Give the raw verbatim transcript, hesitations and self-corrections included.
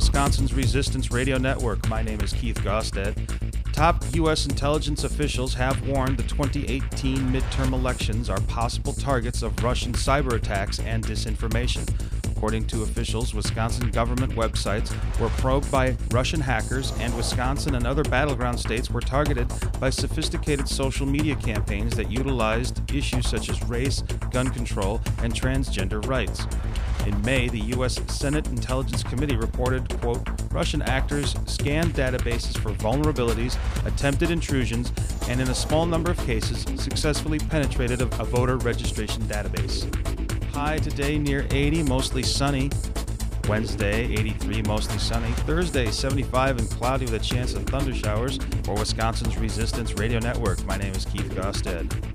Wisconsin's Resistance Radio Network. My name is Keith Gosted. Top U S intelligence officials have warned the twenty eighteen midterm elections are possible targets of Russian cyber attacks and disinformation. According to officials, Wisconsin government websites were probed by Russian hackers, and Wisconsin and other battleground states were targeted by sophisticated social media campaigns that utilized issues such as race, gun control, and transgender rights. In May, the U S Senate Intelligence Committee reported, quote, Russian actors scanned databases for vulnerabilities, attempted intrusions, and in a small number of cases, successfully penetrated a, a voter registration database. High today near eighty, mostly sunny. Wednesday, eighty-three, mostly sunny. Thursday, seventy-five and cloudy with a chance of thunder showers. For Wisconsin's Resistance Radio Network, my name is Keith Gosted.